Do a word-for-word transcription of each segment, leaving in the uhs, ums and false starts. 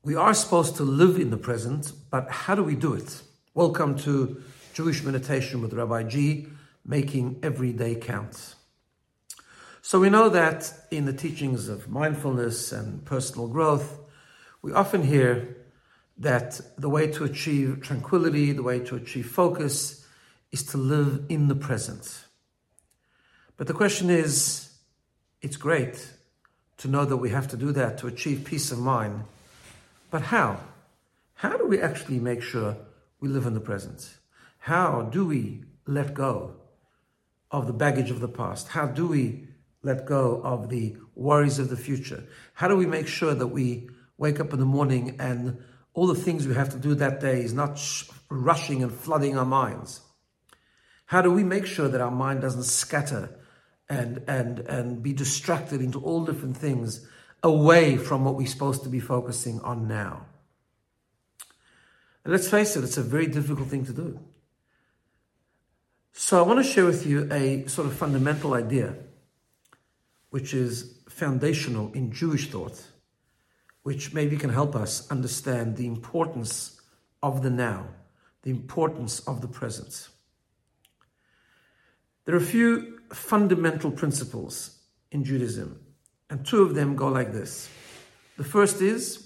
We are supposed to live in the present, but how do we do it? Welcome to Jewish Meditation with Rabbi G, making every day count. So we know that in the teachings of mindfulness and personal growth, we often hear that the way to achieve tranquility, the way to achieve focus, is to live in the present. But the question is, it's great to know that we have to do that to achieve peace of mind. But how? How do we actually make sure we live in the present? How do we let go of the baggage of the past? How do we let go of the worries of the future? How do we make sure that we wake up in the morning and all the things we have to do that day is not sh- rushing and flooding our minds? How do we make sure that our mind doesn't scatter and, and, and be distracted into all different things away from what we're supposed to be focusing on now? And let's face it, it's a very difficult thing to do. So I want to share with you a sort of fundamental idea, which is foundational in Jewish thought, which maybe can help us understand the importance of the now, the importance of the present. There are a few fundamental principles in Judaism, and two of them go like this. The first is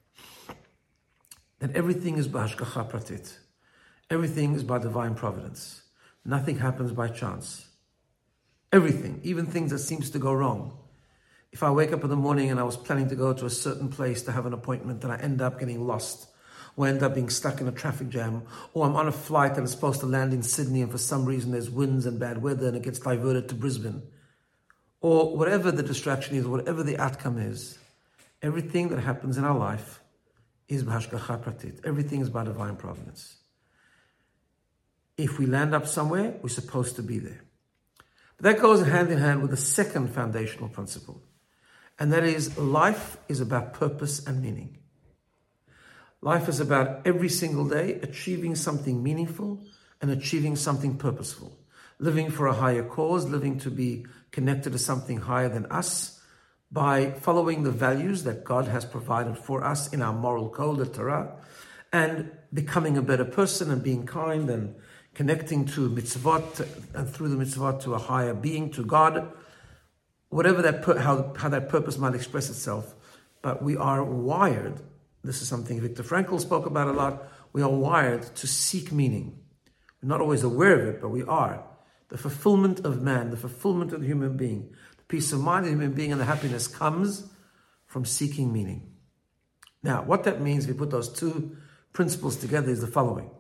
that everything is b'hashgacha pratit. Everything is by divine providence. Nothing happens by chance. Everything, even things that seems to go wrong. If I wake up in the morning and I was planning to go to a certain place to have an appointment and I end up getting lost, or end up being stuck in a traffic jam, or I'm on a flight and it's supposed to land in Sydney and for some reason there's winds and bad weather and it gets diverted to Brisbane, or whatever the distraction is, whatever the outcome is, everything that happens in our life is b'hashgacha pratit. Everything is by divine providence. If we land up somewhere, we're supposed to be there. But that goes hand in hand with the second foundational principle, and that is life is about purpose and meaning. Life is about every single day achieving something meaningful and achieving something purposeful. Living for a higher cause, living to be connected to something higher than us by following the values that God has provided for us in our moral code, the Torah, and becoming a better person and being kind and connecting to mitzvot and through the mitzvot to a higher being, to God, whatever that, how, how that purpose might express itself. But we are wired, this is something Viktor Frankl spoke about a lot, we are wired to seek meaning. We're not always aware of it, but we are. The fulfillment of man, the fulfillment of the human being, the peace of mind of the human being and the happiness comes from seeking meaning. Now, what that means, if we put those two principles together, is the following.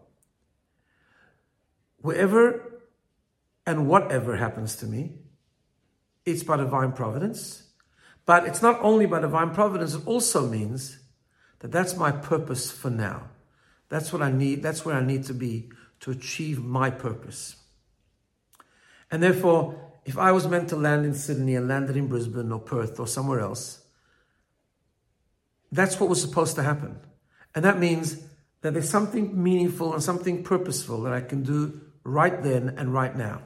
Wherever and whatever happens to me, it's by divine providence. But it's not only by divine providence, it also means that that's my purpose for now. That's what I need, that's where I need to be to achieve my purpose. And therefore, if I was meant to land in Sydney and landed in Brisbane or Perth or somewhere else, that's what was supposed to happen. And that means that there's something meaningful and something purposeful that I can do right then and right now.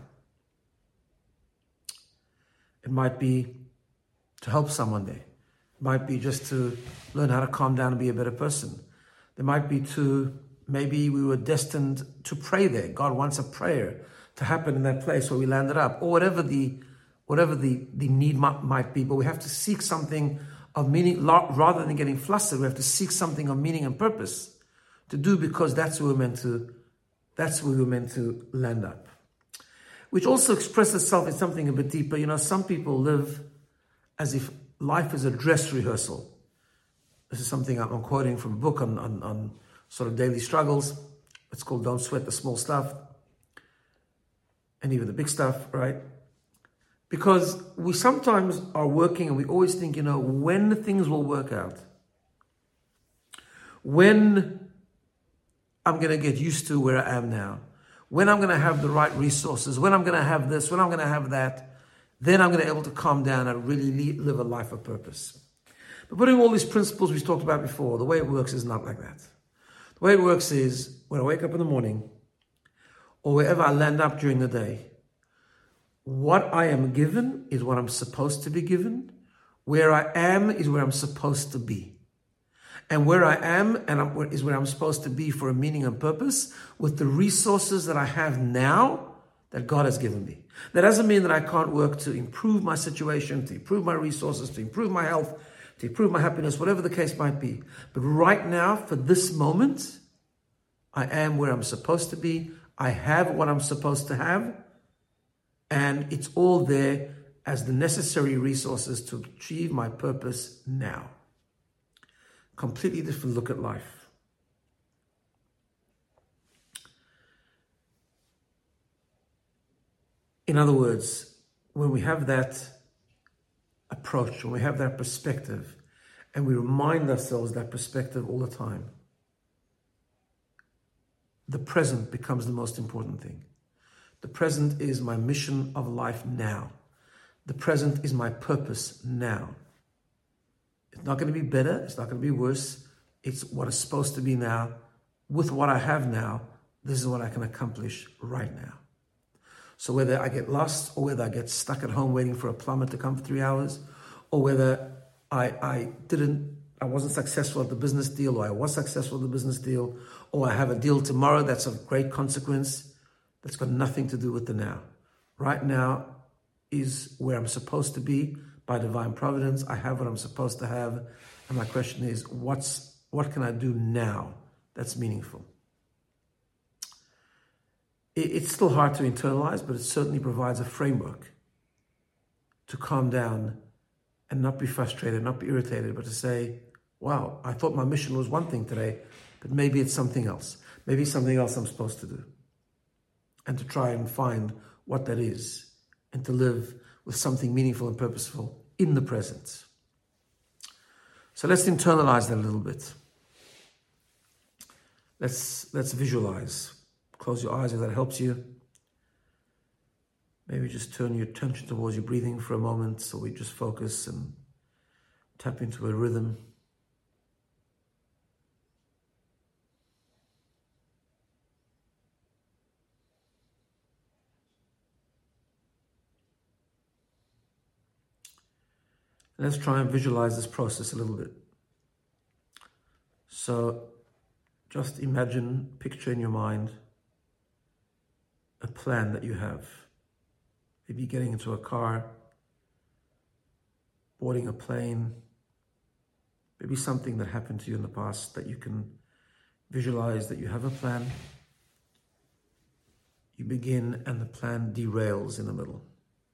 It might be to help someone there. It might be just to learn how to calm down and be a better person. There might be to, maybe we were destined to pray there. God wants a prayer to happen in that place where we landed up, or whatever the whatever the, the need might, might be. But we have to seek something of meaning, rather than getting flustered. We have to seek something of meaning and purpose to do, because that's where we're meant to, that's where we're meant to land up. Which also expresses itself in something a bit deeper. You know, some people live as if life is a dress rehearsal. This is something I'm quoting from a book on, on, on sort of daily struggles. It's called Don't Sweat the Small Stuff, and even the big stuff, right? Because we sometimes are working and we always think, you know, when things will work out, when I'm going to get used to where I am now, when I'm going to have the right resources, when I'm going to have this, when I'm going to have that, then I'm going to be able to calm down and really live a life of purpose. But putting all these principles we've talked about before, the way it works is not like that. The way it works is when I wake up in the morning, or wherever I land up during the day, what I am given is what I'm supposed to be given. Where I am is where I'm supposed to be. And where I am and I'm, is where I'm supposed to be for a meaning and purpose with the resources that I have now that God has given me. That doesn't mean that I can't work to improve my situation, to improve my resources, to improve my health, to improve my happiness, whatever the case might be. But right now, for this moment, I am where I'm supposed to be. I have what I'm supposed to have. And it's all there as the necessary resources to achieve my purpose now. Completely different look at life. In other words, when we have that approach, when we have that perspective, and we remind ourselves that perspective all the time, the present becomes the most important thing. The present is my mission of life now. The present is my purpose now. It's not going to be better. It's not going to be worse. It's what it's supposed to be now. With what I have now, this is what I can accomplish right now. So whether I get lost or whether I get stuck at home waiting for a plumber to come for three hours, or whether I, I didn't, I wasn't successful at the business deal, or I was successful at the business deal, or I have a deal tomorrow that's of great consequence, that's got nothing to do with the now. Right now is where I'm supposed to be by divine providence. I have what I'm supposed to have. And my question is, what's what can I do now that's meaningful? It, it's still hard to internalize, but it certainly provides a framework to calm down and not be frustrated, not be irritated, but to say, wow, I thought my mission was one thing today, but maybe it's something else. Maybe it's something else I'm supposed to do. And to try and find what that is, and to live with something meaningful and purposeful in the present. So let's internalize that a little bit. Let's, let's visualize. Close your eyes if that helps you. Maybe just turn your attention towards your breathing for a moment, so we just focus and tap into a rhythm. Let's try and visualize this process a little bit. So just imagine, picture in your mind a plan that you have. Maybe getting into a car, boarding a plane, maybe something that happened to you in the past that you can visualize that you have a plan. You begin and the plan derails in the middle.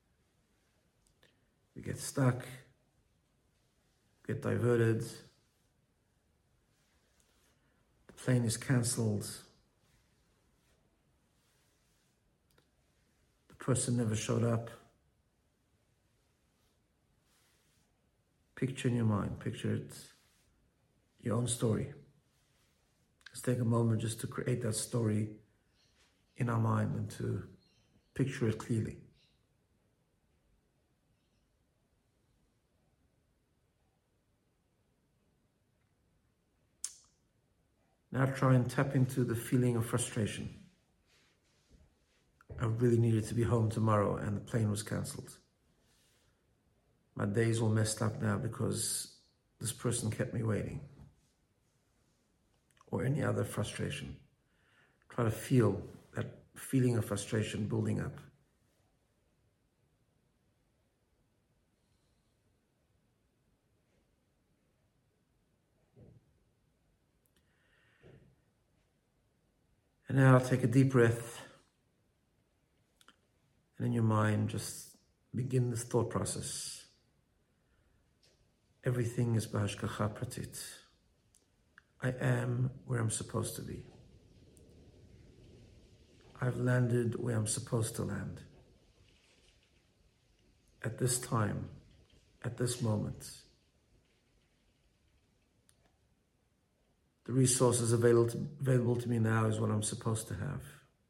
You get stuck, get diverted, the plane is cancelled, the person never showed up. Picture in your mind, picture it, your own story. Let's take a moment just to create that story in our mind and to picture it clearly. Now try and tap into the feeling of frustration. I really needed to be home tomorrow and the plane was cancelled. My day's all messed up now because this person kept me waiting. Or any other frustration. Try to feel that feeling of frustration building up. And now take a deep breath. And in your mind, just begin this thought process. Everything is b'hashgacha pratit. I am where I'm supposed to be. I've landed where I'm supposed to land. At this time, at this moment. The resources available to, available to me now is what I'm supposed to have.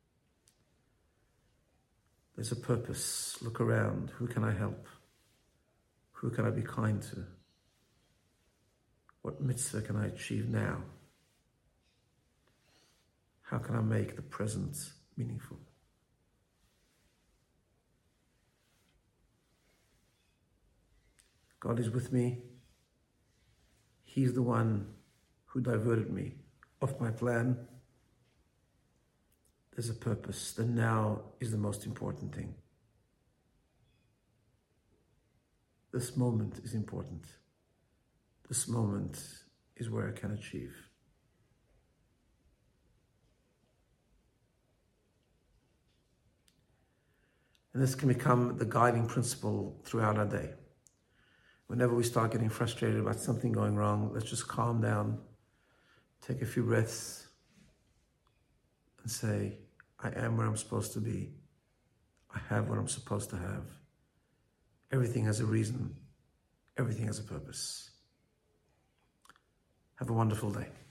There's a purpose. Look around. Who can I help? Who can I be kind to? What mitzvah can I achieve now? How can I make the present meaningful? God is with me. He's the one who diverted me off my plan. There's a purpose. The now is the most important thing. This moment is important. This moment is where I can achieve. And this can become the guiding principle throughout our day. Whenever we start getting frustrated about something going wrong, let's just calm down, take a few breaths, and say, I am where I'm supposed to be. I have what I'm supposed to have. Everything has a reason. Everything has a purpose. Have a wonderful day.